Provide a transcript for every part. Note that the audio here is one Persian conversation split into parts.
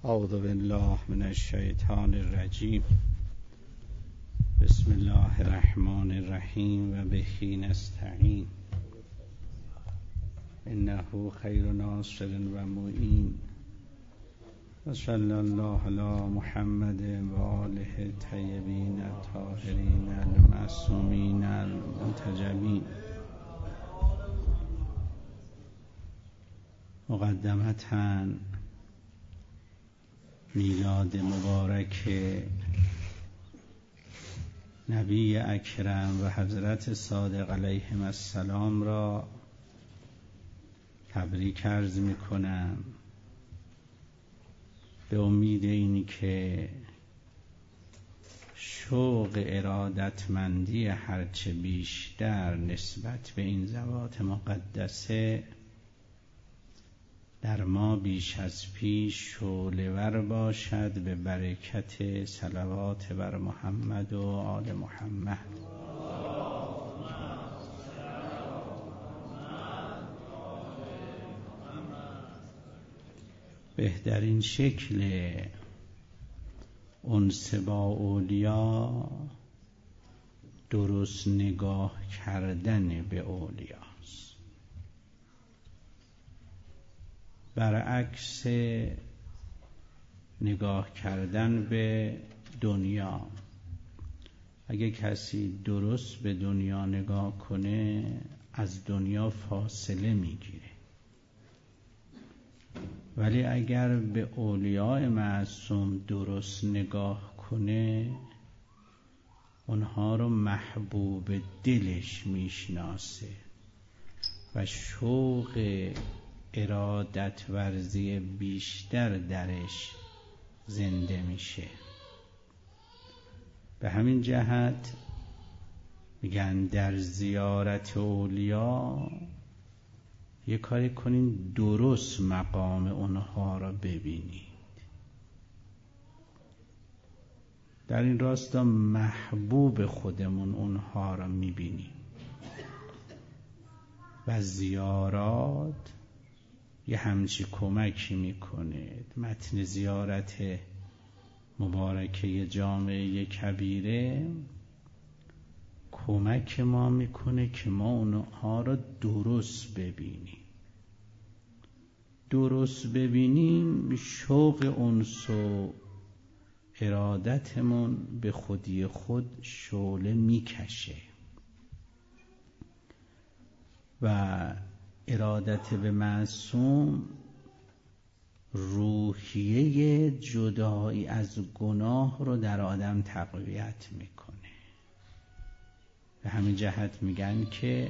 اعوذ بالله من الشیطان الرجیم. بسم الله الرحمن الرحیم و به نستعین. انه خیر ناصر و معین. و صلی الله علی محمد و آله الطیبین الطاهرین المعصومین المنتجبین. مقدمتاً میلاد مبارک نبی اکرم و حضرت صادق علیهم السلام را تبریک عرض میکنم، به امید اینی که شوق ارادتمندی هرچه بیشتر نسبت به این ذوات مقدسه در ما بیش از پیش شعله‌ور باشد به برکت صلوات بر محمد و آل محمد. بهترین شکل انس با اولیا درست نگاه کردن به اولیا. برعکس نگاه کردن به دنیا، اگه کسی درست به دنیا نگاه کنه از دنیا فاصله میگیره، ولی اگر به اولیاء معصوم درست نگاه کنه اونها رو محبوب دلش میشناسه و شوق ارادت ورزی بیشتر درش زنده میشه. به همین جهت میگن در زیارت اولیا یه کاری کنین درست مقام اونها را ببینید. در این راستا محبوب خودمون اونها را میبینیم و زیارات یه همچی کمکی میکنه. متن زیارت مبارکه جامعه کبیره کمک ما میکنه که ما اونها را درست ببینیم. درست ببینیم شوق انس و ارادتمون به خودی خود شعله میکشه و ارادت به معصوم روحیه جدایی از گناه رو در آدم تقویت میکنه. به همین جهت میگن که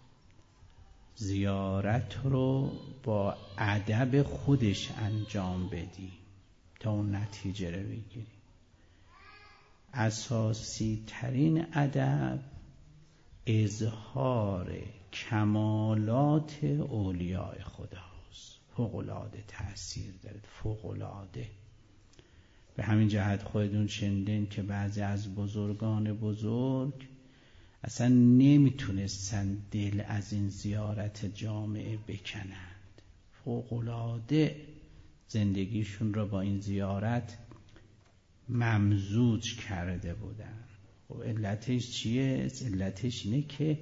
زیارت رو با ادب خودش انجام بدیم تا اون نتیجه رو بگیریم. اساسی ترین ادب اظهار کمالات اولیاء خداست. فوق‌العاده تأثیر داره، فوق‌العاده. به همین جهت خودتون شنیدین که بعضی از بزرگان بزرگ اصلا نمیتونستن دل از این زیارت جامعه بکنند. فوق‌العاده زندگیشون را با این زیارت ممزوج کرده بودن. خب علتش چیه؟ علتش اینه که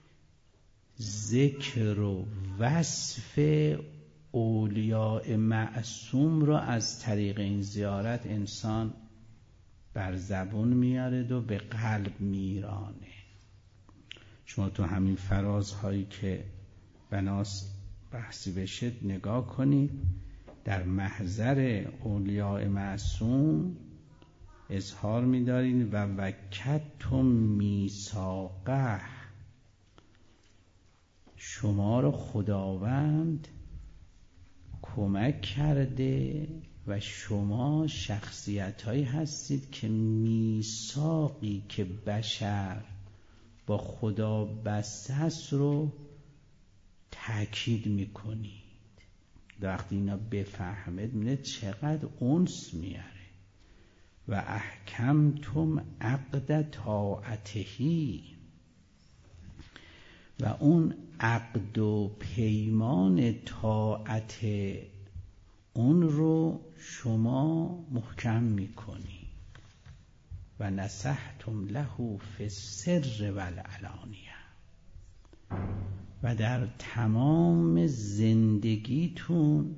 ذکر و وصف اولیاء معصوم را از طریق این زیارت انسان بر زبون میارد و به قلب میرانه. شما تو همین فرازهایی که بناس بحثی بشه نگاه کنید، در محضر اولیاء معصوم اظهار می‌دارین و وکدتم میثاقه، شما رو خداوند کمک کرده و شما شخصیت‌هایی هستید که میثاقی که بشر با خدا بسته است رو تأکید می‌کنید. وقتی اینا بفهمید می‌بینید چقدر انس میاره. و احکمتم عقد طاعتهی، و اون عقد و پیمان طاعت اون رو شما محکم میکنی و نصحتم له فی السر والعلانیه و در تمام زندگیتون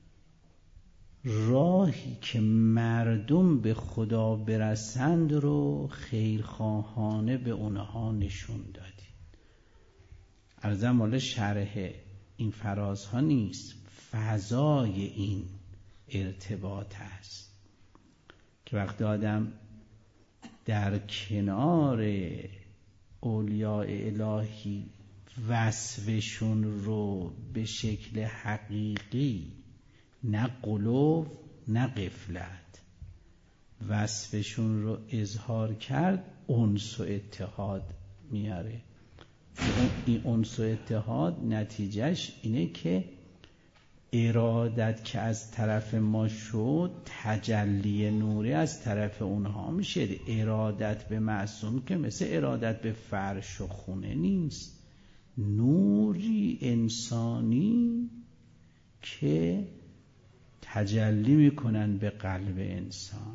راهی که مردم به خدا برسند رو خیرخواهانه به اونها نشون دادید. عرضم مال شرح این فرازها نیست، فضای این ارتباط است که وقتی آدم در کنار اولیاء الهی وصفشون رو به شکل حقیقی، نه قلوب نه غفلت، وصفشون رو اظهار کرد، انس و اتحاد میاره. این انس و اتحاد نتیجهش اینه که ارادت که از طرف ما شد تجلی نوری از طرف اونها میشه. ارادت به معصوم که مثل ارادت به فرش و خونه نیست، نوری انسانی که تجلی میکنن به قلب انسان.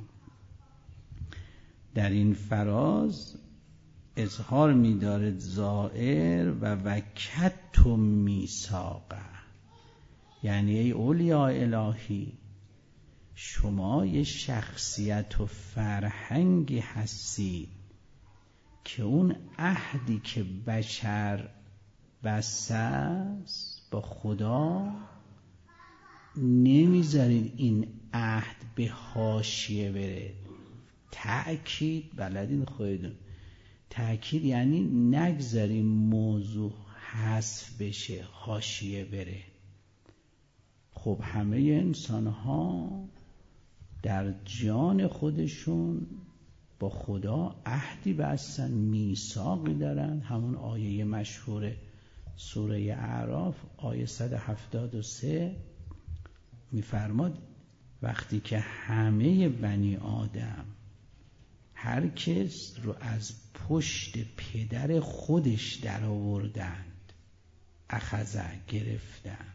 در این فراز اظهار می‌دارد زائر و وکدتم میثاقه، یعنی ای اولیاء الهی شما یه شخصیت و فرهنگی هستید که اون عهدی که بشر بسته است با خدا نمیذارید این عهد به حاشیه بره. تأکید بلدین خودتون، تأکید یعنی نگذاریم موضوع حذف بشه، حاشیه بره. خب همه انسان ها در جان خودشون با خدا عهدی بستن، میثاقی دارن. همون آیه مشهور سوره اعراف آیه 173 میفرماد وقتی که همه بنی آدم هر کس رو از پشت پدر خودش در آوردند، اخذه گرفتند،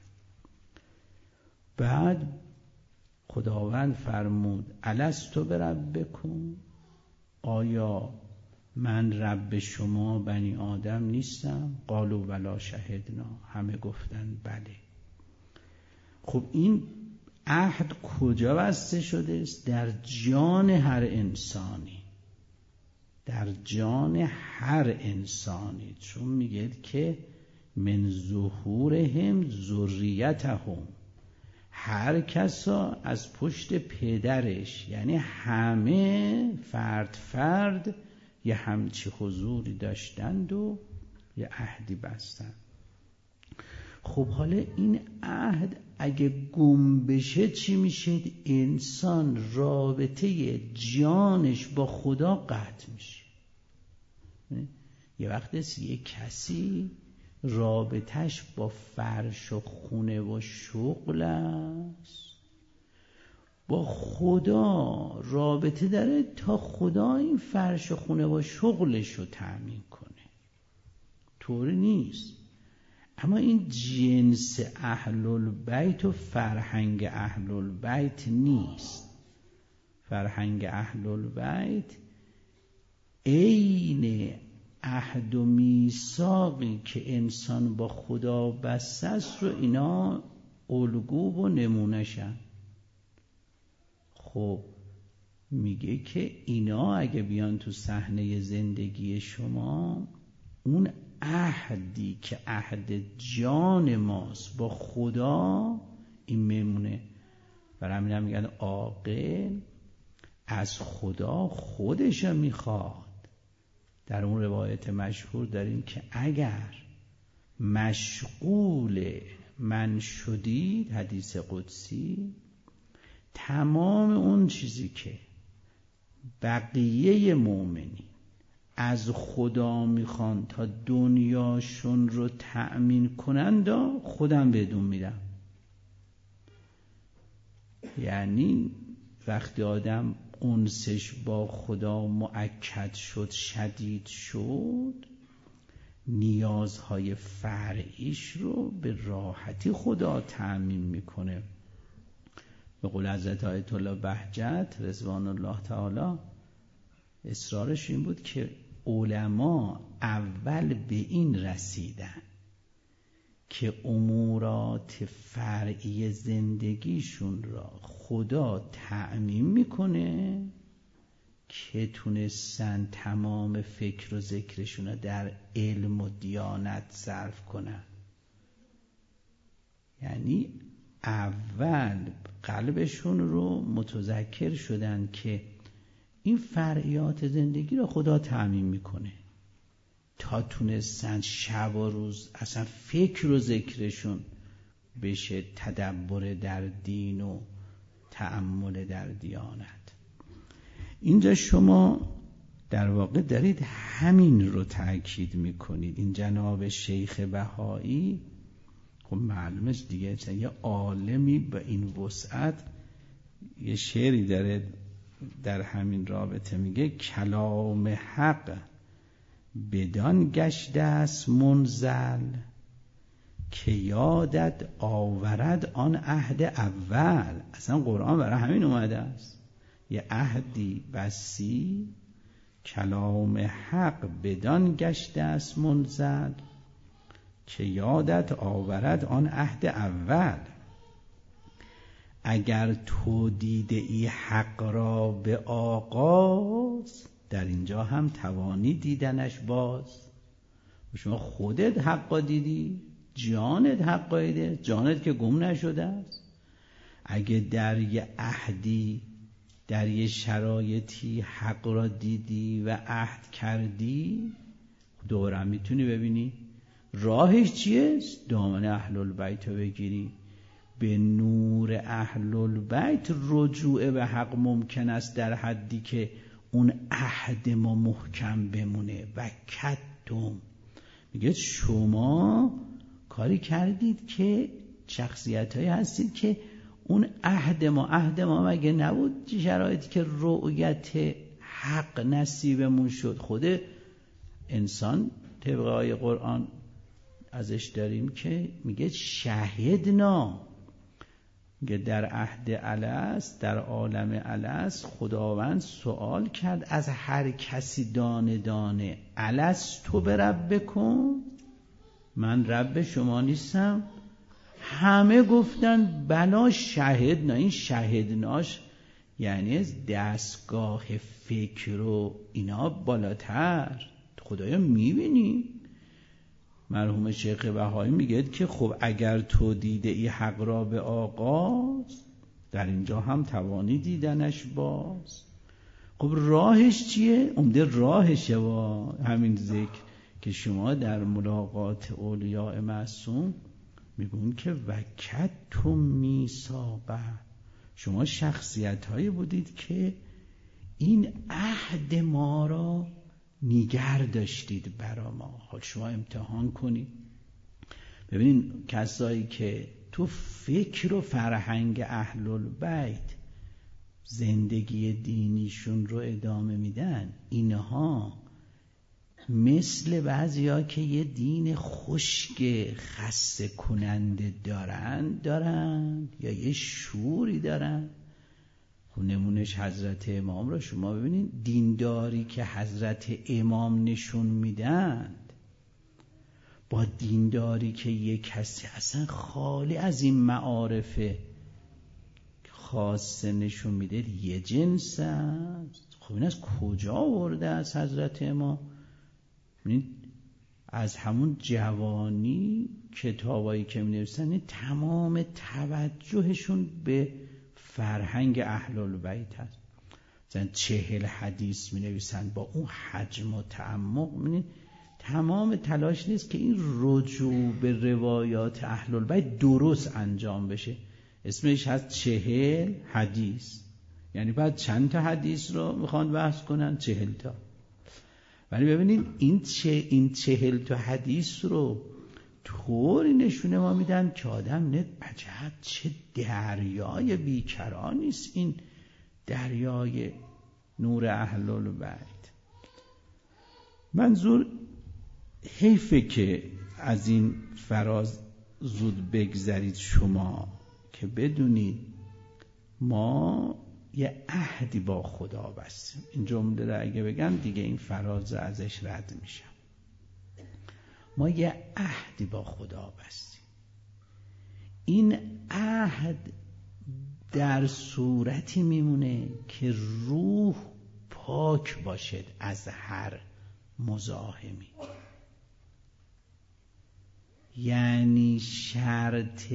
بعد خداوند فرمود الستُ بربکم، آیا من رب شما بنی آدم نیستم؟ قالوا بلی شهدنا، همه گفتن بله. خب این عهد کجا بسته شده است؟ در جان هر انسانی، در جان هر انسانی، چون میگه که من ظهورهم ذریتهم، هر کسا از پشت پدرش، یعنی همه فرد فرد یه همچی حضوری داشتند و یه عهدی بستند. خب حالا این عهد اگه گم بشه چی میشه؟ انسان رابطه جانش با خدا قطع میشه. یه وقت است یه کسی رابطش با فرش و خونه و شغل است، با خدا رابطه داره تا خدا این فرش و خونه و شغلش رو تأمین کنه. طوری نیست. اما این جنس اهل البیت و فرهنگ اهل البیت نیست. فرهنگ اهل البیت عین عهد و میثاقی که انسان با خدا بسته است رو اینا الگو و نمونه‌شن. خب میگه که اینا اگه بیان تو صحنه زندگی شما، اون عهدی که عهد جان ماست با خدا این میمونه. برای همین هم میگن عاقل از خدا خودش میخواد. در اون روایت مشهور داریم که اگر مشغول من شدید، حدیث قدسی، تمام اون چیزی که بقیه مؤمنین از خدا میخوان تا دنیاشون رو تأمین کنند خودم بدون میدم. یعنی وقتی آدم انسش با خدا مؤکد شد، شدید شد، نیازهای فرعیش رو به راحتی خدا تأمین میکنه. به قول حضرت آیت الله بهجت رضوان الله تعالی، اصرارش این بود که علما اول به این رسیدن که امورات فرعی زندگیشون را خدا تأمین میکنه که تونستن تمام فکر و ذکرشون را در علم و دیانت صرف کنن. یعنی اول قلبشون رو متذکر شدن که این فرعیات زندگی رو خدا تأمین میکنه تا تونستن شب و روز اصلا فکر و ذکرشون بشه تدبر در دین و تأمل در دیانت. اینجا شما در واقع دارید همین رو تأکید میکنید. این جناب شیخ بهایی خب معلومه دیگه یه عالمی به این وسعت یه شعری داره در همین رابطه، میگه کلام حق بدان گشته است منزل که یادت آورد آن عهد اول. اصلا قرآن برای همین اومده است، یه عهدی بسی کلام حق بدان گشته است منزل که یادت آورد آن عهد اول. اگر تو دیده ای حق را به آغاز، در اینجا هم توانی دیدنش باز. شما خودت حقا دیدی، جانت حقا دیده، جانت که گم نشده است. اگه در یه عهدی در یه شرایطی حق را دیدی و عهد کردی، دوباره میتونی ببینی راهش چیه؟ دامن اهل البیت رو بگیری. به نور اهل البیت رجوع به حق ممکن است در حدی که اون عهد ما محکم بمونه. و کتم میگه شما کاری کردید که شخصیت‌هایی هستید که اون عهد ما مگه نبود شرایطی که رؤیت حق نصیبمون شد. خود انسان طبق آیه قرآن ازش داریم که میگه شهدنا، میگه در عهد الست، در عالم الست خداوند سوال کرد از هر کسی دانه دانه الستو بربکم، من رب شما نیستم؟ همه گفتن بلا شهدنا. این شهدناش یعنی از دستگاه فکر و اینا بالاتر، خدایا میبینی. مرحوم شیخ بهایی میگه که خب اگر تو دیده ای حق را به آغاز، در اینجا هم توانی دیدنش باز. خب راهش چیه؟ عمده راهشه و همین ذکر که شما در ملاقات اولیاء معصوم میگون که وکتم میثاقه، شما شخصیت هایی بودید که این عهد ما را نیگر داشتید برا ما. حال شما امتحان کنید ببینید کسایی که تو فکر و فرهنگ اهل البیت زندگی دینیشون رو ادامه میدن، اینها مثل بعضیا که یه دین خشک خسته کننده دارن یا یه شوری دارن. خب نمونش حضرت امام رو شما ببینید، دینداری که حضرت امام نشون میدند با دینداری که یه کسی اصلا خالی از این معارف خاصه نشون میده یه جنس است. خب این از کجا آورده از حضرت امام؟ از همون جوانی کتابایی که می‌نویسن تمام توجهشون به فرهنگ اهل البیت هست. مثلا 40 حدیث می‌نویسن با اون حجم و تعمق. تمام تلاش نیست که این رجوع به روایات اهل البیت درست انجام بشه. اسمش هست 40 حدیث، یعنی بعد چند تا حدیث رو میخوان بحث کنن؟ 40 تا. ولی ببینید این 40 تا حدیث رو طوری نشونه ما میدن که آدم عجب چه دریای بیکرانی است این دریای نور اهل البیت. منظور حیفه که از این فراز زود بگذرید شما، که بدونید ما یه عهدی با خدا بستیم. این جمله رو اگه بگم دیگه این فراز ازش رد میشم. ما یه عهدی با خدا بستیم. این عهد در صورتی میمونه که روح پاک باشد از هر مزاحمی. یعنی شرط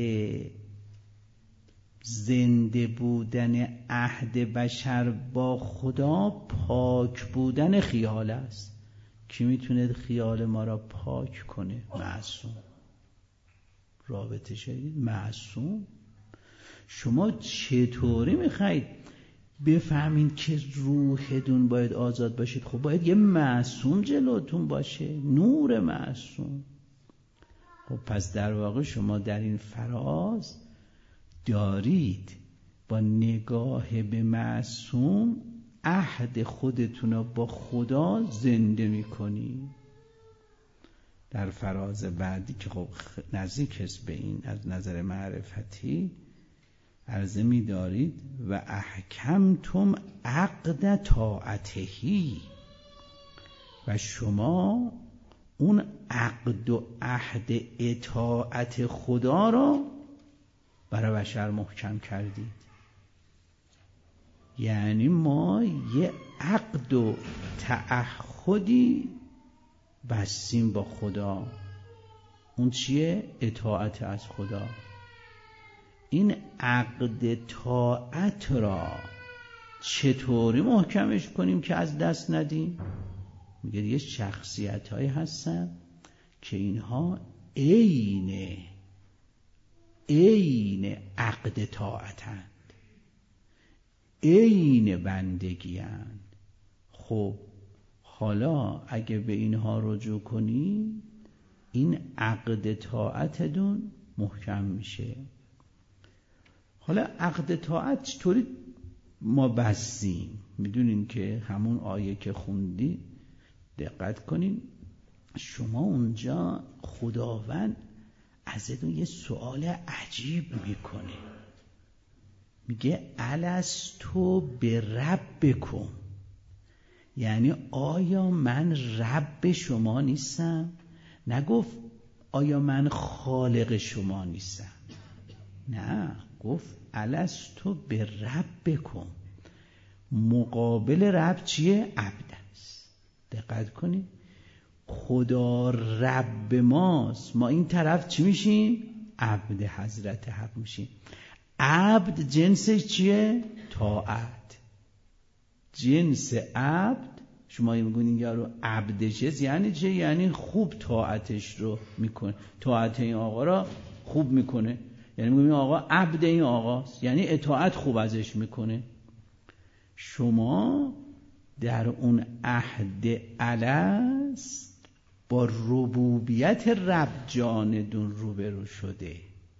زنده بودن عهد بشر با خدا پاک بودن خیال است. کی میتونه خیال ما را پاک کنه؟ معصوم. رابطه شدید؟ معصوم. شما چطوری میخواید بفهمین که روحتون باید آزاد باشید؟ خب باید یه معصوم جلوتون باشه، نور معصوم. خب پس در واقع شما در این فراز دارید با نگاه به معصوم عهد خودتون رو با خدا زنده میکنی. در فراز بعدی که خب نزدیک است به این از نظر معرفتی عرضه می دارید و احکمتم عقد طاعتهی، و شما اون عقد و عهد اطاعت خدا را برای بشر محکم کردید. یعنی ما یه عقد و تعهدی بستیم با خدا. اون چیه؟ اطاعت از خدا. این عقد طاعت را چطوری محکمش کنیم که از دست ندیم؟ میگه یه شخصیت هایی هستن که اینها عین عقد طاعتند، عین بندگی اند. خب حالا اگه به اینها رجوع کنی این عقد طاعتتون محکم میشه. حالا عقد طاعت چطوری ما بستیم؟ میدونین که همون آیه که خوندی دقت کنین، شما اونجا خداوند ازتون یه سوال عجیب میکنه. میگه الستو بربکم، یعنی آیا من رب شما نیستم؟ نگفت آیا من خالق شما نیستم، نه، گفت الستو بربکم. مقابل رب چیه؟ عبد است. دقت کنید، خدا رب ماست، ما این طرف چی میشیم؟ عبد حضرت حق میشیم. عبد جنسش چیه؟ طاعت. جنس عبد، شما میگونین یارو عبدشه، یعنی چه؟ یعنی خوب طاعتش رو میکنه، طاعت این آقا را خوب میکنه. یعنی میگونین آقا عبد این آقاست، یعنی اطاعت خوب ازش میکنه. شما در اون عهد الست با ربوبیت رب جاندون روبرو شده.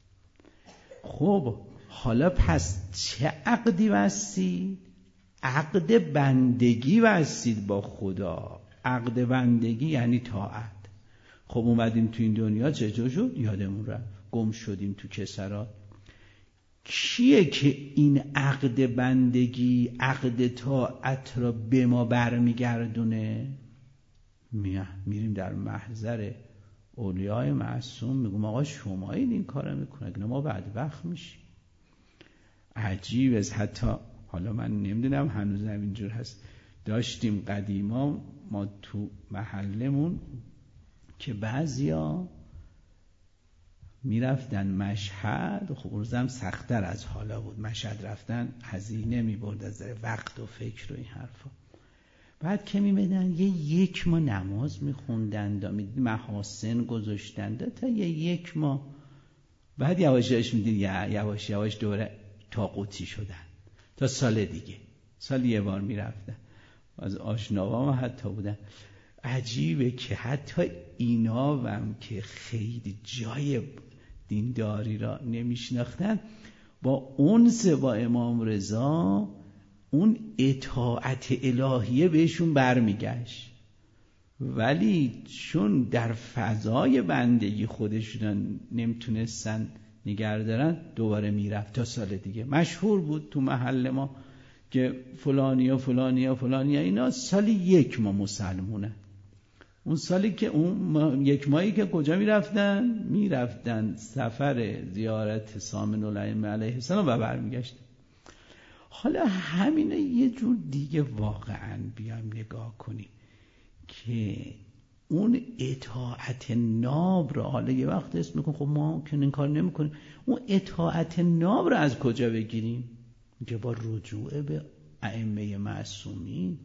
خب حالا پس چه عقدی بستید؟ عقد بندگی بستید با خدا. عقد بندگی یعنی طاعت. خب اومدیم تو این دنیا چطور شد؟ یادمون رفت، گم شدیم تو کسرات. کیه که این عقد بندگی، عقد طاعت را به ما برمیگردونه؟ میریم در محضر اولیای معصوم، میگم آقا شما این کارو میکنه، اگه ما بدبخت میشیم. عجیب است. حتی حالا من نمیدونم هنوز هم اینجور هست، داشتیم قدیما ما تو محلمون که بعضیا میرفتن مشهد. خب روزم سخت‌تر از حالا بود، مشهد رفتن هزینه میبرد از وقت و فکر و این حرفا. بعد که میمدن یک ماه نماز میخوندن، محاسن گذاشتن تا یک ماه، بعد یواشاش میدین یواش یواش دوره طاغوتی شدن. تا سال دیگه، سال یه بار میرفتن. از آشناوام حتی بودن. عجیبه که حتی اینا هم که خیلی جای دینداری را نمیشناختن، با انس با امام رضا اون اطاعت الهیه بهشون برمیگشت. ولی چون در فضای بندگی خودشون نمیتونستن نگردارن دوباره میرفت تا سال دیگه. مشهور بود تو محل ما که فلانی و فلانی و فلانی اینا سال 1 ماه مسلمونه. اون سالی که اون 1 ماهی که کجا میرفتن سفر زیارت سامن الائمه علیه السلام و برمیگشتن. حالا همینه یه جور دیگه واقعا بیایم نگاه کنیم که اون اطاعت ناب رو، حالا یه وقت اسم میکن خب ما که این کار نمی کنیم، اون اطاعت ناب رو از کجا بگیریم؟ که با رجوع به ائمه معصومین.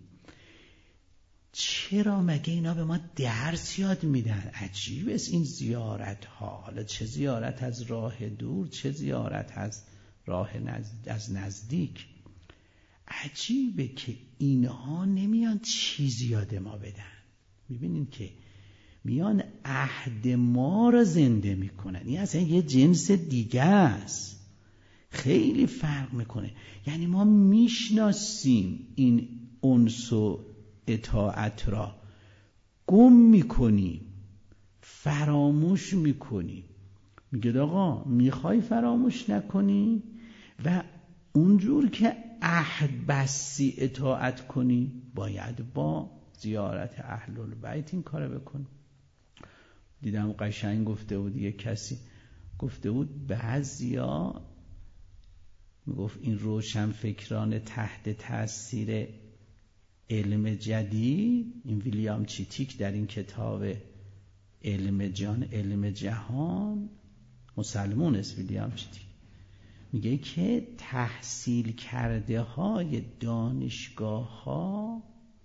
چرا مگه اینا به ما درس یاد میدن؟ عجیب است این زیارت ها، حالا چه زیارت از راه دور چه زیارت از راه از نزدیک. عجیبه که اینها نمیان چیزی یاد ما بدن. میبینین که میان عهد ما را زنده میکنن. این اصلا یه جنس دیگه است، خیلی فرق میکنه. یعنی ما میشناسیم این انس و اطاعت را، گم میکنیم، فراموش میکنیم. میگه آقا میخوای فراموش نکنی و اونجور که عهد بستی اطاعت کنی، باید با زیارت اهل البیت این کار بکن. دیدم قشنگ گفته بود، یک کسی گفته بود بعضیا میگفت این روشنفکران تحت تاثیر علم جدید، این ویلیام چیتیک در این کتاب علم جهان، مسلمون است ویلیام چیتیک، میگه که تحصیل کرده های دانشگاه ها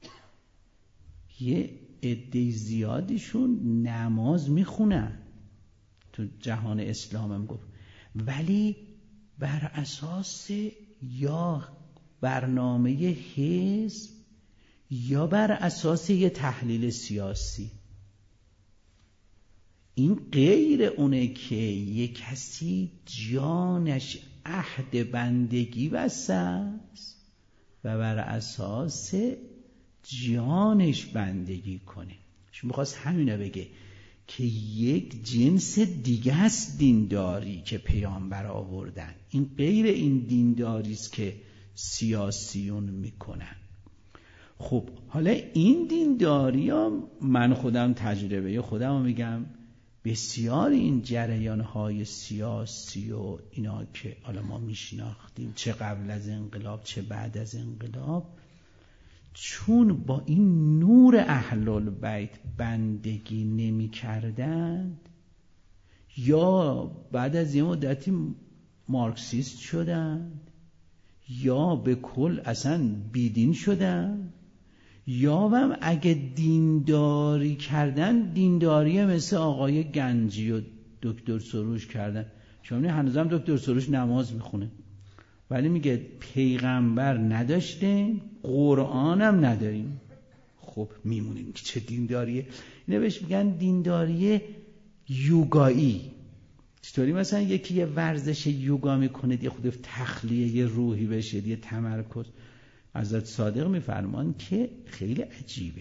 یه عده زیادیشون نماز میخونن تو جهان اسلام هم گفت، ولی بر اساس یا برنامه حزب یا بر اساس یه تحلیل سیاسی. این غیر اونه که یه کسی جانش عهد بندگی بسته است و بر اساس جانش بندگی کنه. شما میخواست همینو بگه که یک جنس دیگه است دینداری که پیامبر آوردن. این غیر این دینداری است که سیاسیون میکنن. خب حالا این دینداری ها، من خودم تجربه خودم میگم، بسیار این جریان‌های سیاسی و اینا که حالا ما میشناختیم، چه قبل از انقلاب چه بعد از انقلاب، چون با این نور اهل البیت بندگی نمی کردند یا بعد از یه مدتی مارکسیست شدند یا به کل اصلا بیدین شدند، یا هم اگه دینداری کردن دینداری مثل آقای گنجی و دکتر سروش کردن. شما هنوزم دکتر سروش نماز میخونه ولی میگه پیغمبر نداشتیم، قرآن هم نداریم. خب میمونیم که چه دینداریه؟ اینه بهش میگن دینداری یوگایی. چطوری مثلا یکی یه ورزش یوگا میکنه یه خود تخلیه روحی بشه، یه تمرکز. حضرت صادق میفرمان که خیلی عجیبه،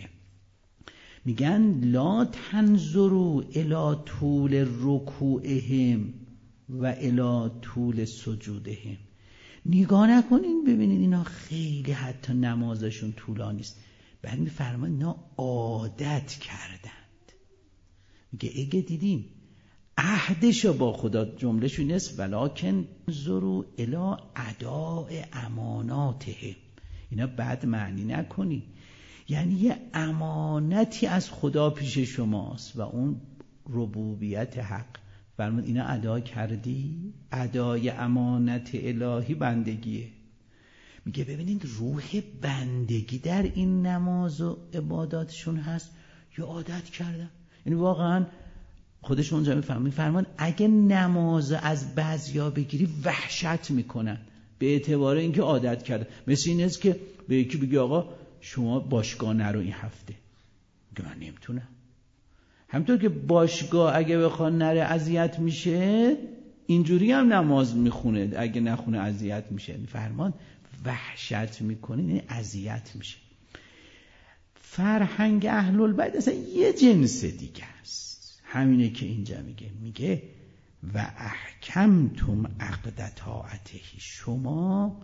میگن لا تنظروا الی طول رکوعهم و الی طول سجودهم. نگاه نکنین ببینید اینا خیلی حتی نمازشون طولانی است، بعد میفرمان اینا عادت کردند. میگه اگه دیدیم عهدشو با خدا، جملهشون است ولکن انظروا الی اداء اماناتهم. اینا بد معنی نکنی، یعنی یه امانتی از خدا پیش شماست و اون ربوبیت حق. فرمود اینا ادا کردی؟ ادای امانت الهی بندگیه. میگه ببینید روح بندگی در این نماز و عباداتشون هست یا عادت کردن. یعنی واقعا خودشون اونجا میفرمان اگه نماز از بعضیا بگیری وحشت میکنن به اعتبار اینکه عادت کرده. مثل این است که به یکی بگی آقا شما باشگاه نرو این هفته، میگه من نمیتونم. همونطور که باشگاه اگه بخواد نره اذیت میشه، اینجوری هم نماز میخونه اگه نخونه اذیت میشه. فرمان وحشت میکنه، این اذیت میشه. فرهنگ اهل البیت اصلا یه جنس دیگه است. همینه که اینجا میگه و احکمتم عقد طاعته، شما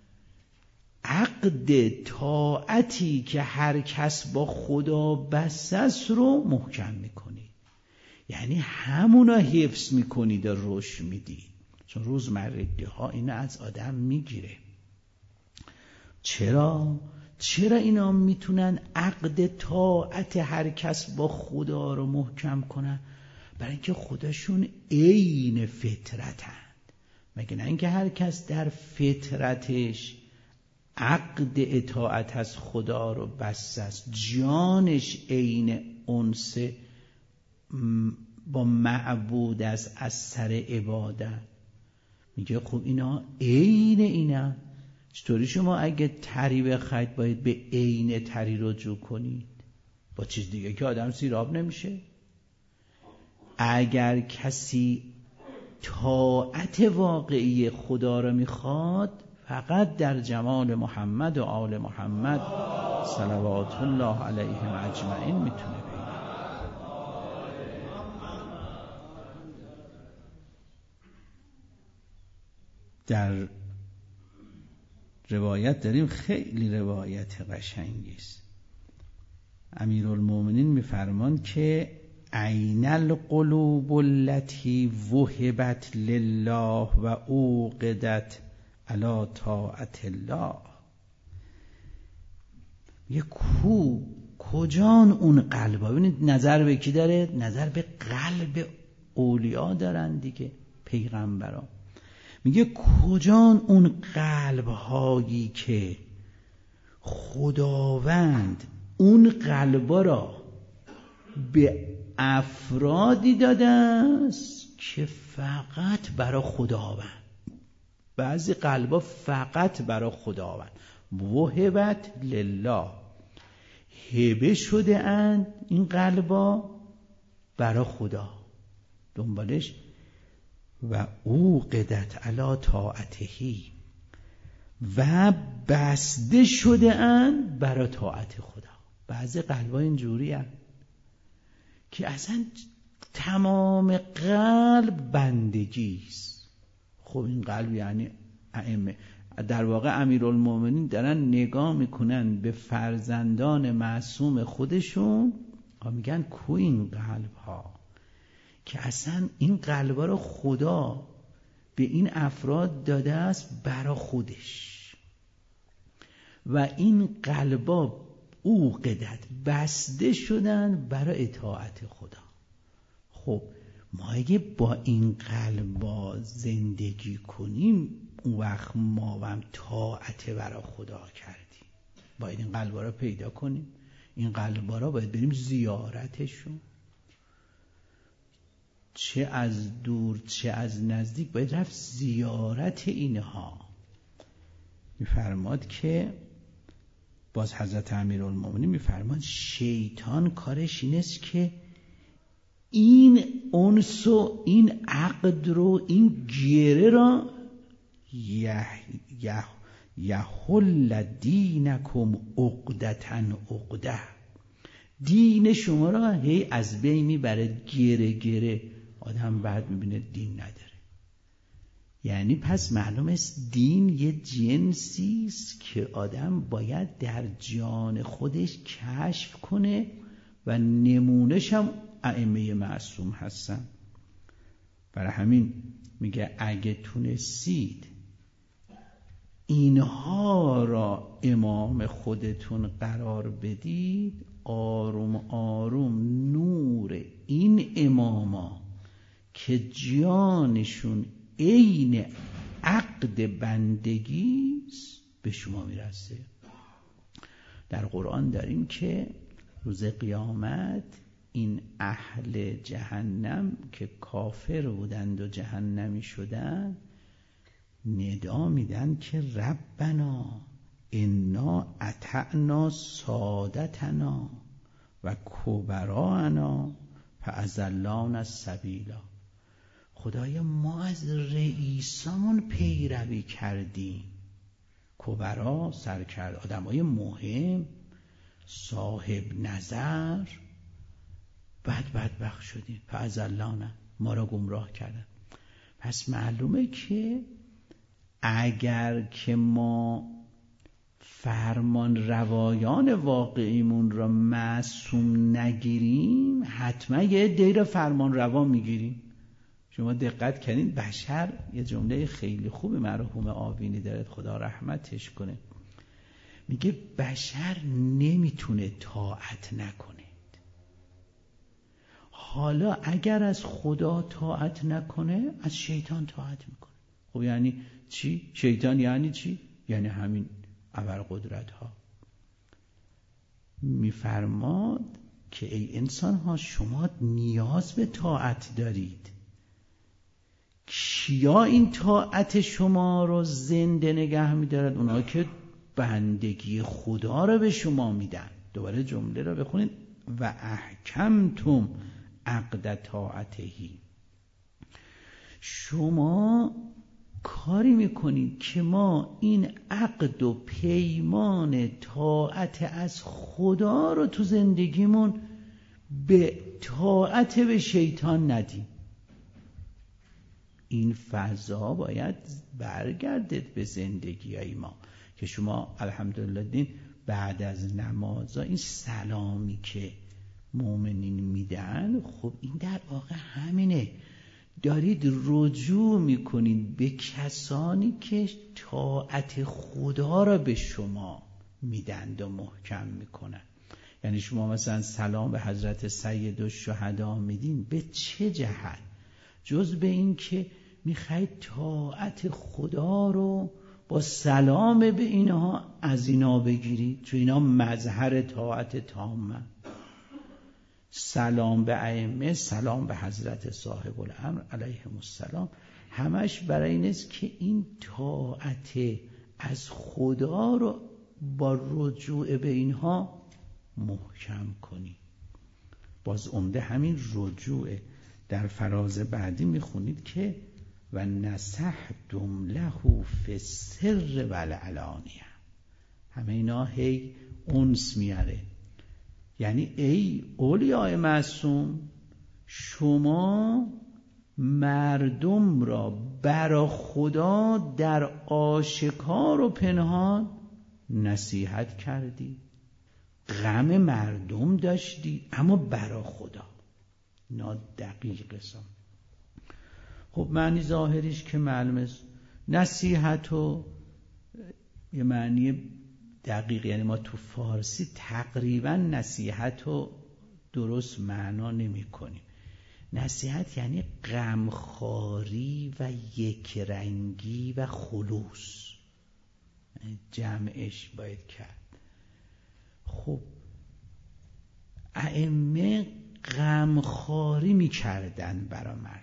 عقد طاعتی که هر کس با خدا بسته است رو محکم میکنید. یعنی همونا حفظ میکنید و رشد میدید. چون روزمرگی ها اینو از آدم میگیره. چرا اینا میتونن عقد طاعت هر کس با خدا رو محکم کنن؟ برای اینکه خودشون عین فطرتند. مگه نه اینکه هر کس در فطرتش عقد اطاعت از خدا رو بسته است، جانش عین انس با معبود است از سر عبادت. میگه خب اینا عین اینا. چطوری شما اگه تری بخواید باید به عین تری رجوع کنید؟ با چیز دیگه که آدم سیراب نمیشه. اگر کسی طاعت واقعی خدا رو میخواد، فقط در جمال محمد و آل محمد صلوات الله علیهم اجمعین میتونه پیدا. در روایت داریم، خیلی روایت قشنگی است. امیرالمومنین میفرمان که عین القلوب التي وهبت لله و اوقدت علی طاعت الله. یه کجان اون قلبا؟ ببینید نظر به کی داره؟ نظر به قلب اولیا دارن دیگه، پیغمبران. میگه کجان اون قلب‌هایی که خداوند اون قلبا را به افرادی داده است که فقط برای خداوند. بعضی قلبا فقط برای خداوند، وهبت لله، هبه شده اند این قلبا برای خدا. دنبالش و اوقدت علی طاعتهی، و بسته شده اند برای طاعت خدا. بعضی قلبا اینجوری هست که اصلا تمام قلب بندگی است. خب این قلب یعنی ائمه. در واقع امیرالمومنین دارن نگاه میکنن به فرزندان معصوم خودشون، میگن کو این قلب ها که اصلا این قلبا رو خدا به این افراد داده است برای خودش، و این قلبا اوقدت بسته شدن برای اطاعت خدا. خب ما اگه با این قلبا زندگی کنیم، اون وقت ما هم طاعت برای خدا کردیم. باید این قلبا رو پیدا کنیم. این قلبا رو باید بریم زیارتشون، چه از دور چه از نزدیک باید رفت زیارت اینها. میفرماد که باز حضرت امیرالمومنین میفرماد شیطان کارش این است که این انس و این عقد رو، این گیره را یحل دینکم عقدتن عقده، دین شما را هی از بین میبره، گره آدم بعد میبینه دین نداره. یعنی پس معلوم است دین یه جنسی است که آدم باید در جان خودش کشف کنه و نمونهش هم ائمه معصوم هستن. برای همین میگه اگه تونستید اینها را امام خودتون قرار بدید، آروم آروم نور این اماما که جانشون عین عقد بندگیست به شما میرسه. در قرآن داریم که روز قیامت این اهل جهنم که کافر بودند و جهنمی شدند ندا میدن که ربنا انا اطعنا سادتنا و کبرانا فاضلانا السبیلا. خدایا ما از رئیسامون پیروی کردیم، کبرا سرکرد، آدمای مهم، صاحب نظر، بعد بدبخت شدیم، فاضلانا، ما را گمراه کردن. پس معلومه که اگر که ما فرمان روایان واقعیمون را معصوم نگیریم، حتما یه دیر فرمان روا میگیریم. شما دقت کردین بشر، یه جمله خیلی خوب مرحوم آوینی داره، خدا رحمتش کنه، میگه بشر نمیتونه طاعت نکنه. حالا اگر از خدا طاعت نکنه، از شیطان طاعت میکنه. خب یعنی چی؟ شیطان یعنی چی؟ یعنی همین ابرقدرت ها. میفرماد که ای انسان ها، شما نیاز به طاعت دارید. کیا این طاعت شما رو زنده نگه میدارد؟ اونها که بندگی خدا رو به شما میدن. دوباره جمله رو بخونید، و احکمتم عقد طاعتهی. شما کاری میکنید که ما این عقد و پیمان طاعت از خدا رو تو زندگیمون به طاعت به شیطان ندیم. این فضا باید برگردید به زندگی ما که شما الحمدلله دین بعد از نمازا این سلامی که مؤمنین میدن، خب این در واقع همینه. دارید رجوع میکنید به کسانی که طاعت خدا را به شما میدند و محکم میکنن. یعنی شما مثلا سلام به حضرت سید الشهدا میدین، به چه جهت؟ جز به این که میخواید طاعت خدا رو با سلام به اینها از اینا بگیرید، چون اینا مظهر طاعت تامه. سلام به ائمه، سلام به حضرت صاحب الامر علیهم السلام، همش برای این است که این طاعت از خدا رو با رجوع به اینها محکم کنی. باز عمده همین رجوع. در فراز بعدی میخونید که و نصحتم له فی السر والعلانیه. همه اینا هی انس میاره. یعنی ای اولیاء معصوم، شما مردم را برا خدا در آشکار و پنهان نصیحت کردی، غم مردم داشتی، اما برا خدا. اینا دقیق است. خب معنی ظاهریش که معلوم است، نصیحت و یه معنی دقیق، یعنی ما تو فارسی تقریبا نصیحت رو درست معنا نمی کنیم. نصیحت یعنی غمخواری و یکرنگی و خلوص، جمعش باید کرد. خب ائمه غمخواری می کردن برای مردم،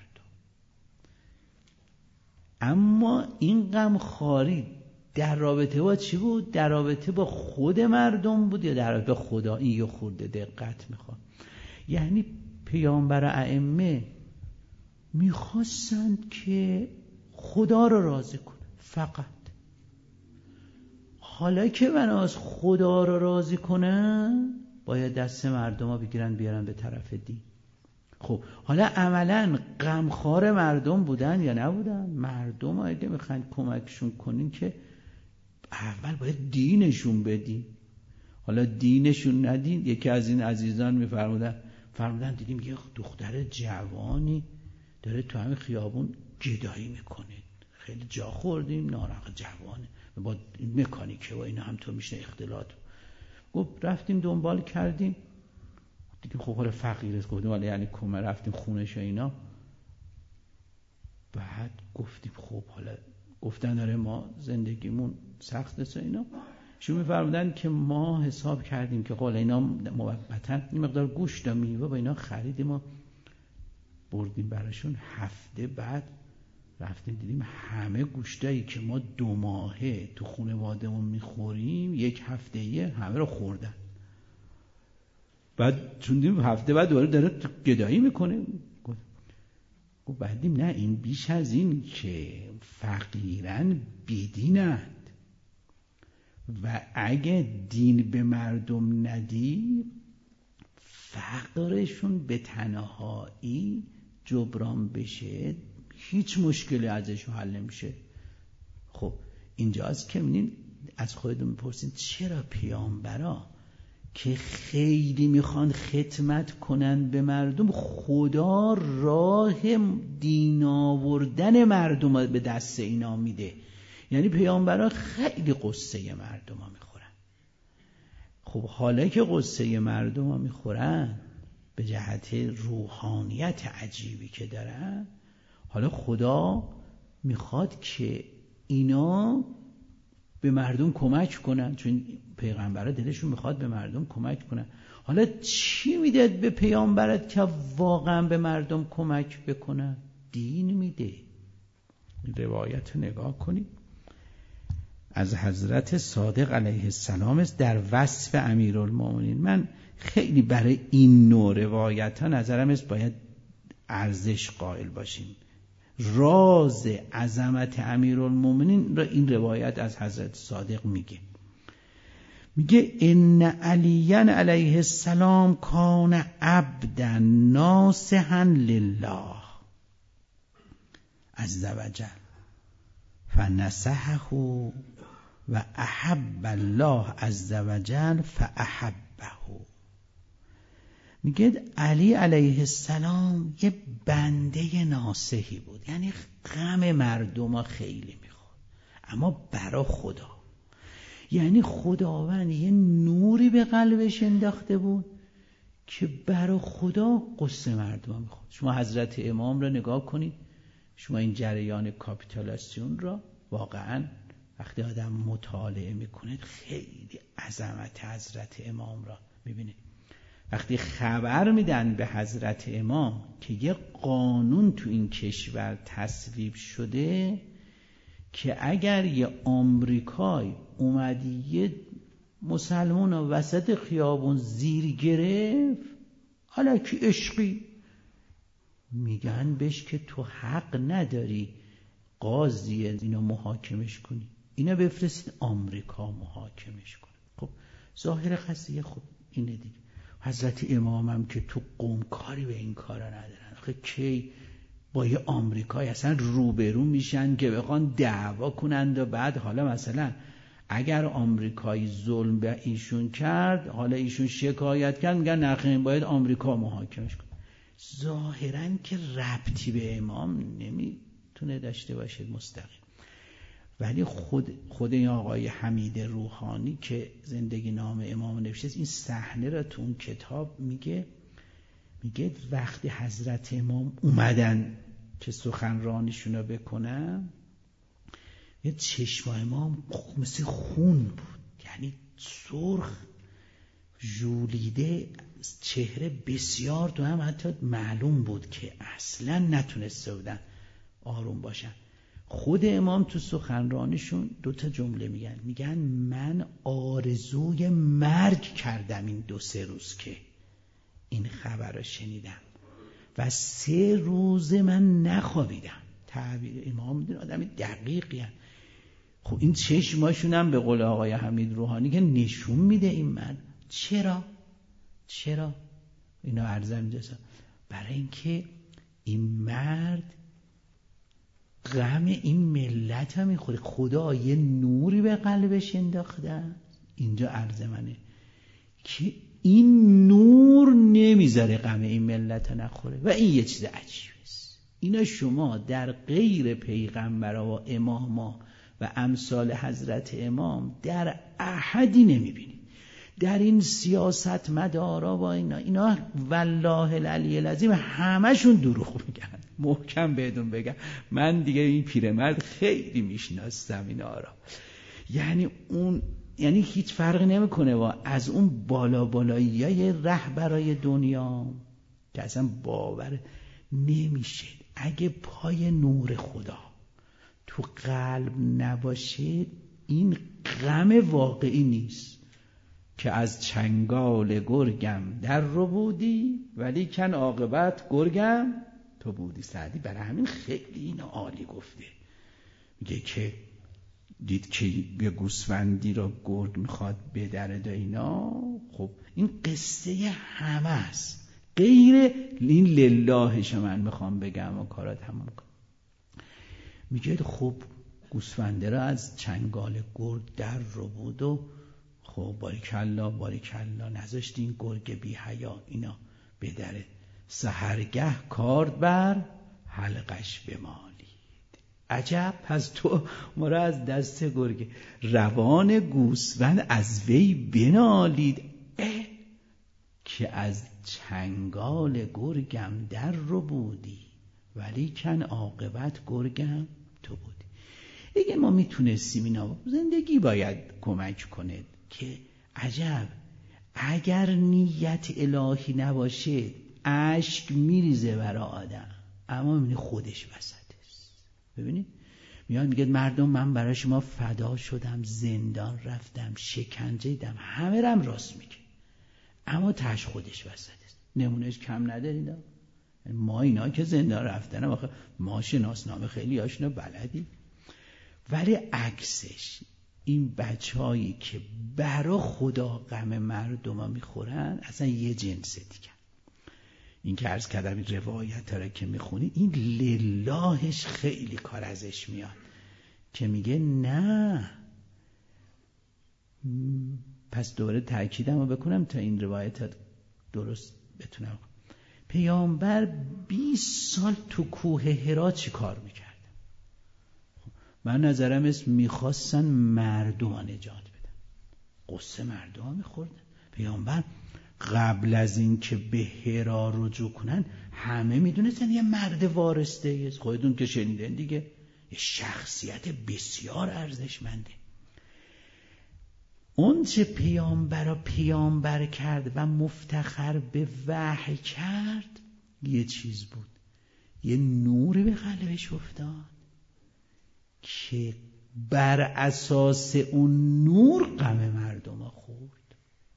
اما این غمخواری در رابطه با چی بود؟ در رابطه با خود مردم بود یا در رابطه با خدا؟ این یه خورده دقت میخواد. یعنی پیامبر ائمه میخواستند که خدا رو راضی کنه فقط. حالا که بناس خدا رو راضی کنن، باید دست مردم ها بگیرن بیارن به طرف دین. خب حالا عملا غمخوار مردم بودن یا نبودن؟ مردم ها اگه میخواین کمکشون کنین که اول باید دینشون بدین. حالا دینشون ندین. یکی از این عزیزان فرمودن دیدیم یه دختر جوانی داره تو همین خیابون گدایی میکنه، خیلی جا خوردیم، نارنج جوانه با مکانیکه و اینا هم تو میشه اختلاط. گفت رفتیم دنبال کردیم، دیدیم خب حالا فقیر است، گفتیم حالا یعنی کمه، رفتیم خونش اینا. بعد گفتیم خب حالا گفتن داره ما زندگیمون سخت است اینا. شما می‌فرمودن که ما حساب کردیم که قول اینا موقتا این مقدار گوشت و میوه با اینا خریدیم و بردیم براشون. هفته بعد رفتیم دیدیم همه گوشتایی که ما 2 ماهه تو خانواده‌مون می‌خوریم 1 هفته‌ایه همه رو خوردن. بعد چون دیدیم هفته بعد دوباره داره گدایی میکنه. گفت بعدیم نه، این بیش از این که فقیرن بدینند و اگه دین به مردم ندی، فقرشون به تنهایی جبران بشه، هیچ مشکلی ازش حل نمیشه. خب اینجاست که می‌بینید از خودتون میپرسید چرا پیامبرا که خیلی میخوان خدمت کنن به مردم، خدا راه دین آوردن مردم به دست اینا میده؟ یعنی پیامبرا خیلی قصه مردم ها میخورن. خب حالا که قصه مردم ها میخورن به جهت روحانیت عجیبی که دارن، حالا خدا میخواد که اینا به مردم کمک کنن، چون پیغمبرها دلشون میخواد به مردم کمک کنن. حالا چی میده به پیامبرت که واقعا به مردم کمک بکنن؟ دین میده. روایت رو نگاه کنید از حضرت صادق علیه السلام است در وصف امیرالمومنین. من خیلی برای این نوع روایت ها نظرم است باید ارزش قائل باشیم. راز عظمت امیرالمومنین را این روایت از حضرت صادق میگه ان علی علیه السلام کان عبدا ناصحا لله عز وجل فنصحه و احب الله عز وجل فاحبه. میگه علی علیه السلام یه بنده ناصحی بود، یعنی غم مردم ها خیلی میخورد، اما برا خدا. یعنی خداوند یه نوری به قلبش انداخته بود که برا خدا قصه مردم ها میخورد. شما حضرت امام را نگاه کنید، شما این جریان کاپیتولاسیون را واقعا وقتی آدم مطالعه میکنه خیلی عظمت حضرت امام را میبینید. وقتی خبر میدن به حضرت امام که یه قانون تو این کشور تصویب شده که اگر یه آمریکایی اومدی یه مسلمان وسط خیابون زیر گرفت، حالا که عشقی میگن بهش که تو حق نداری قاضی اینا محاکمش کنی، اینا بفرستید آمریکا محاکمش کنه. خب ظاهر قضیه خب اینه دیگه. حضرت امام هم که تو قوم کاری به این کارا ندارن. آخه کی با یه آمریکایی اصلا روبرو میشن که بخوان دعوا کنند و بعد حالا مثلا اگر آمریکایی ظلم به ایشون کرد، حالا ایشون شکایت کرد، میگن نخیر باید آمریکا محاکمش کنه. ظاهرا که ربطی به امام نمیتونه داشته باشه مستقیم. ولی خود این آقای حمید روحانی که زندگی نامه امام نوشته این صحنه را تو اون کتاب میگه وقتی حضرت امام اومدن که سخنرانیشون رو بکنن، یه چشم امام مثل خون بود، یعنی سرخ ژولیده، چهره بسیار تو هم حتی معلوم بود که اصلا نتونسته بودن آروم باشن. خود امام تو سخنرانیشون 2 جمله میگن من آرزوی مرگ کردم این 2-3 روز که این خبر رو شنیدم و 3 روز من نخوابیدم. تعبیر امام میدون آدم دقیقی هم. خب این چشماشون هم به قول آقای حمید روحانی که نشون میده این من چرا اینا عرضم جسا برای اینکه این مرد غم این ملت هم میخوره. خدا یه نوری به قلبش انداخته. اینجا عرض منه که این نور نمیذاره غم این ملت نخوره و این یه چیز عجیبه است. اینا شما در غیر پیغمبرها و اماما و امثال حضرت امام در احدی نمیبینید. در این سیاست مدارا و اینا والله العلی العظیم همشون دروغ میگن. محکم بهتون بگم من دیگه این پیرمرد خیلی میشناسم اینا را، یعنی هیچ فرقی نمیکنه و از اون بالاییای رهبرای دنیا که اصلا باور نمیشه اگه پای نور خدا تو قلب نباشه این غم واقعی نیست که از چنگال گرگم در رو بودی ولی کن عاقبت گرگم تو بودی. سعدی برای همین خیلی اینو عالی گفته. میگه که دید که یه گوسفندی را گرگ میخواد بدرد اینا. خب این قصه همه است، غیر این للهش من میخوام بگم و کارا تموم کنم. میگه خب گوسفنده را از چنگال گرگ در رو بود و خب باریکلا نذاشت این گرگ بی حیا اینا بدره. سحرگه کارد بر حلقش بمالید. عجب، پس تو ما را از دست گرگ. روان گوسفند از وی بنالید، که از چنگال گرگم در رو بودی، ولی کن عاقبت گرگم تو بودی. دیگه ما میتونستیم اینا، زندگی باید کمک کنه که عجب اگر نیت الهی نباشه اشک میریزه برای آدم، اما میبینی خودش وسط است. ببینید میاد میگه مردم من برای شما فدا شدم، زندان رفتم، شکنجه دیدم، همه رم راست میگه، اما تاش خودش وسط است. نمونهش کم ندارید. ما اینا که زندان رفتن واقعا ما شناسنامه خیلی آشنا بلدی، ولی عکسش این بچه‌هایی که برا خدا غم مردم ها میخورن اصلا یه جنس دیگه. این که عرض کردم این روایت ها را که میخونی این للهش خیلی کار ازش میاد که میگه نه. پس دوباره تأکیدم رو بکنم تا این روایت ها درست بتونم. پیامبر 20 سال تو کوه حرا چی کار میکرد؟ من نظرم است میخواستن مردم نجات بدن، قصه مردم میخوردن. پیامبر قبل از این که به حرا رجوع کنن همه میدونستن یه مرد وارسته است. خودتون که شنیدن دیگه، یه شخصیت بسیار ارزشمنده. اون چه پیامبر کرد و مفتخر به وحی کرد یه چیز بود، یه نوری به قلبش افتاد که بر اساس اون نور غم مردم خورد.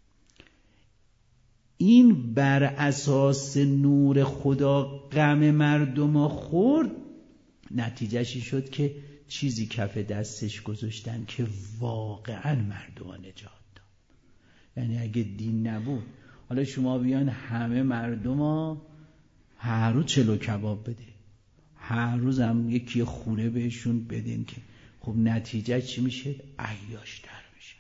این بر اساس نور خدا غم مردم خورد، نتیجهشی شد که چیزی کف دستش گذاشتن که واقعا مردم نجات داد. یعنی اگه دین نبود، حالا شما بیان همه مردم هر روز 40 کباب بده، هر روز هم یکی خونه بهشون بدین، که خب نتیجه چی میشه؟ عیاشتر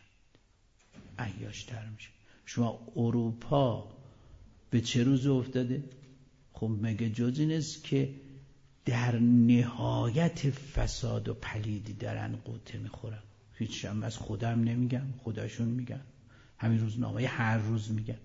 میشه. شما اروپا به چه روز افتاده؟ خب مگه جز این است که در نهایت فساد و پلیدی دارن قوطه میخورن. هیچ هم از خودم نمیگم، خودشون میگن، همین روزنامه هر روز میگن.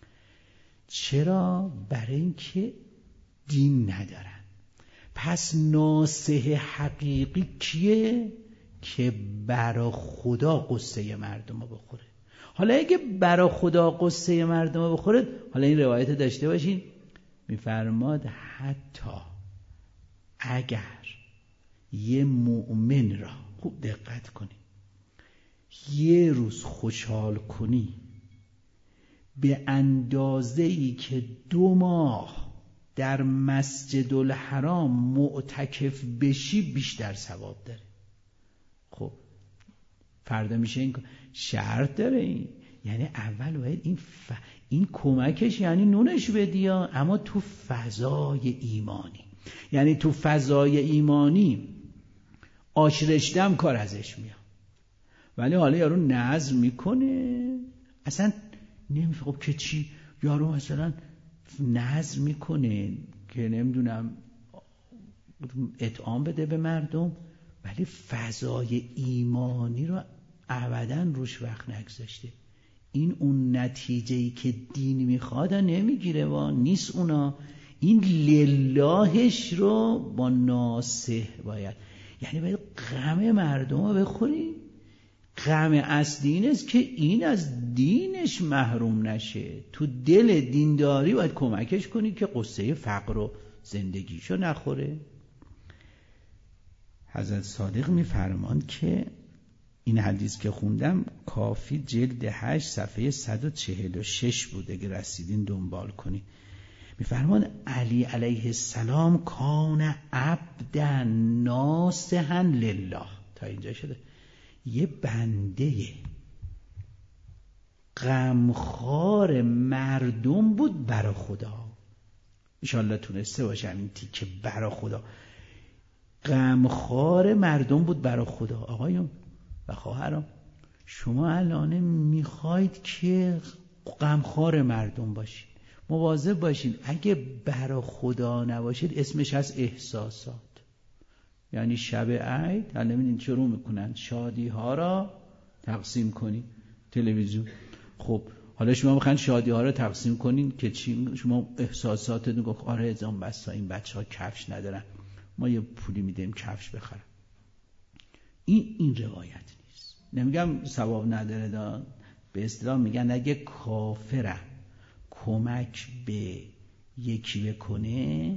چرا؟ برای اینکه دین ندارن. پس ناصح حقیقی کیه؟ که برا خدا قصه مردم بخوره. حالا اگه برا خدا قصه مردم بخوره، حالا این روایت داشته باشین، میفرماد حتی اگر یه مؤمن را، خوب دقت کنی، یه روز خوشحال کنی به اندازه‌ای که 2 ماه در مسجد الحرام معتکف بشی بیشتر ثواب داره. خب فردا میشه این شرط داره این، یعنی اول باید این کمکش یعنی نونش بدی، اما تو فضای ایمانی. یعنی تو فضای ایمانی آش رشتم کار ازش میاد، ولی حالا یارو نظم میکنه اصلا نمیفهم. خب که چی؟ یارو مثلا نظم میکنه که نمیدونم اطعام بده به مردم، ولی فضای ایمانی رو ابداً روش وقت نگذاشته. این اون نتیجه‌ای که دین میخواد نمیگیره و نیست اونا. این للهش رو با ناصح باید، یعنی باید غم مردم رو بخوری. غم اصلی این است که این از دینش محروم نشه. تو دل دینداری باید کمکش کنی که قصه فقر و زندگیشو نخوره. حضرت صادق میفرمان که این حدیث که خوندم کافی جلد 8 صفحه 146 بود، اگه رسیدین دنبال کنی. میفرمان علی علیه السلام کان عبدا ناصحا لله. تا اینجا شده یه بنده غمخوار مردم بود برا خدا. انشالله تونسته باشم این تیکه برا خدا. غمخوار مردم بود برای خدا. آقایون و خواهرام، شما الان میخواید که غمخوار مردم باشید، مواظب باشید اگه برای خدا نباشید اسمش از احساسات. یعنی شب عید نمیدونید شروع میکنن شادی ها را تقسیم کنین تلویزیون. خب حالا شما میخواین شادی ها را تقسیم کنین که چی؟ شما احساساتتون گفت آره ازام بسا این بچه ها کفش ندارن، ما یه پولی میدیم کفش بخرن. این روایت نیست. نمیگم ثواب نداره دا. به اصطلاح میگن اگه کافرم کمک به یکی بکنه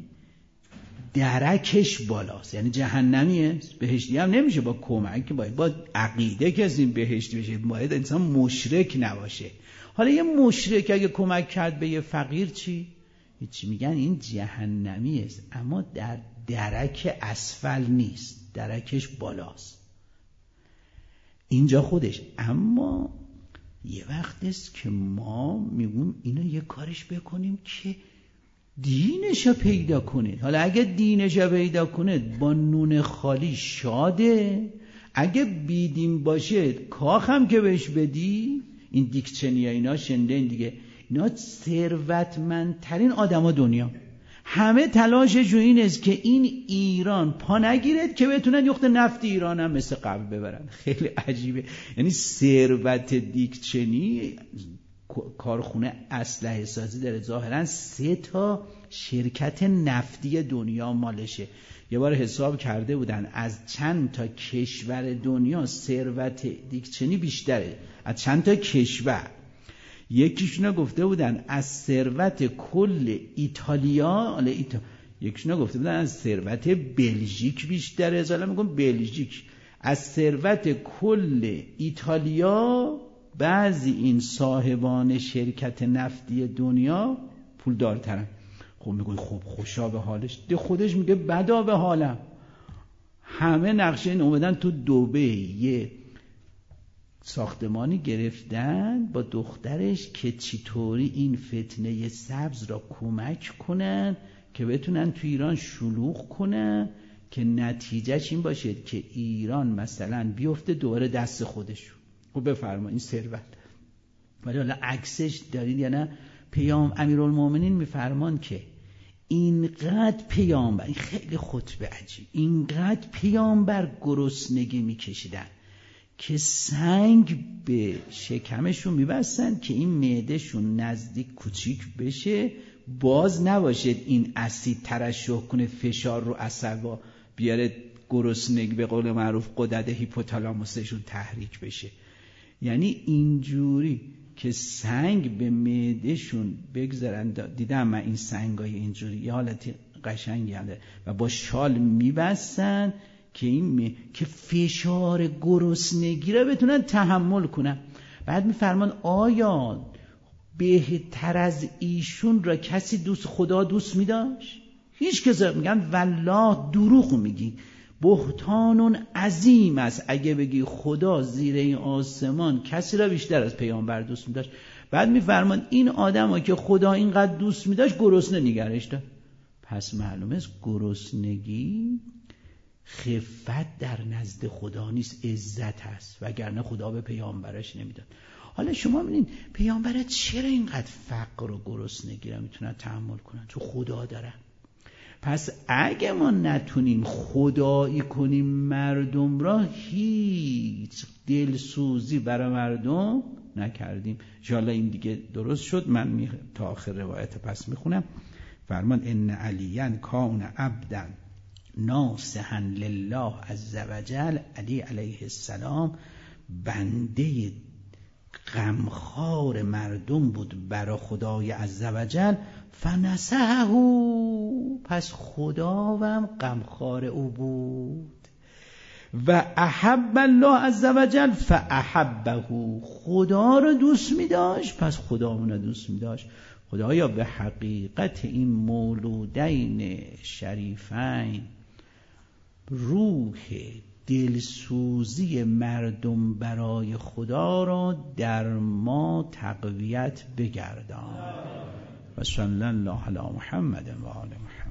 درکش بالاست، یعنی جهنمیه، بهشتی هم نمیشه با کمک، باید با عقیده کسی بهشتی بشه، باید انسان مشرک نباشه. حالا یه مشرک اگه کمک کرد به یه فقیر چی؟ هیچی، میگن این جهنمیه، اما در درک اسفل نیست، درکش بالاست اینجا خودش. اما یه وقت است که ما میگیم اینو یه کارش بکنیم که دینش رو پیدا کنه. حالا اگه دینش رو پیدا کنه با نون خالی شاده، اگه بیدین باشه کاخ هم که بهش بدی، این دیکچنی ها اینا شنده این دیگه، اینا ثروتمندترین آدما دنیا، همه تلاششون این است که این ایران پا نگیرد که بتونن یخت نفت ایران هم مثل قبل ببرن. خیلی عجیبه. یعنی ثروت دیکچنی کارخونه اسلحه سازی داره، ظاهرا 3 شرکت نفتی دنیا مالشه. یه بار حساب کرده بودن از چند تا کشور دنیا ثروت دیکچنی بیشتره، از چند تا کشور. یکیشون گفته بودن از ثروت کل ایتالیا، یکیشون گفته بودن از ثروت بلژیک بیشتره. حالا میگم بلژیک از ثروت کل ایتالیا. بعضی این صاحبان شرکت نفتی دنیا پولدارترن. خب میگه خب خوشا به حالش، ده خودش میگه بدا به حالم. همه نقشه این اومدن تو دبی یه ساختمانی گرفتن با دخترش که چطوری این فتنه سبز را کمک کنن که بتونن تو ایران شلوغ کنن که نتیجهش این باشه که ایران مثلا بیفته دوباره دست خودشون. خب بفرما این ثروت. ولی حالا عکسش دارید یا نه؟ امیرالمومنین میفرمان که اینقدر پیامبر، این خیلی خطبه عجیب، اینقدر پیامبر گرسنگی میکشیدن که سنگ به شکمشون میبستن که این معدهشون نزدیک کوچیک بشه، باز نباشد این اسید ترشح کنه فشار رو عصبا بیاره، گرسنگی به قول معروف غدد هیپوتالاموسشون تحریک بشه. یعنی اینجوری که سنگ به معدهشون بگذارن. دیدم من این سنگای اینجوری یه حالتی قشنگی هست و با شال میبستن که این که فشار گرسنگی را بتونن تحمل کنن. بعد میفرمان آیا بهتر از ایشون را کسی خدا دوست می‌داشت؟ هیچ کس. میگن والله دروغ میگی، بهتان عظیم است اگه بگی خدا زیر این آسمان کسی را بیشتر از پیامبر دوست می‌داشت. بعد میفرمان این آدم‌ها که خدا اینقدر دوست می‌داشت گرسنه نگرش داشت. پس معلومه گرسنگی خفت در نزد خدا نیست، عزت هست، وگرنه خدا به پیامبرش نمیداد. حالا شما ببینید پیامبرت چرا اینقدر فقر و گرسنگی را میتونن تحمل کنن؟ چون خدا داره. پس اگه ما نتونیم خدایی کنیم مردم را، هیچ دلسوزی برای مردم نکردیم. انشاءالله این دیگه درست شد. من تا آخر روایت پس میخونم. فرمان ان علیاً کان عبداً ناصحاً لله عزوجل. علی علیه السلام بنده غمخوار مردم بود برای خدای عزوجل. فنصحه، پس خدا هم غمخوار او بود. و احب الله عزوجل فاحبه، خدا رو دوست می داشت پس خدا اون رو دوست می داشت. خدایا به حقیقت این مولودین شریفین روح دلسوزی مردم برای خدا را در ما تقویت بگردان. و صلی الله علی محمد و آل محمد.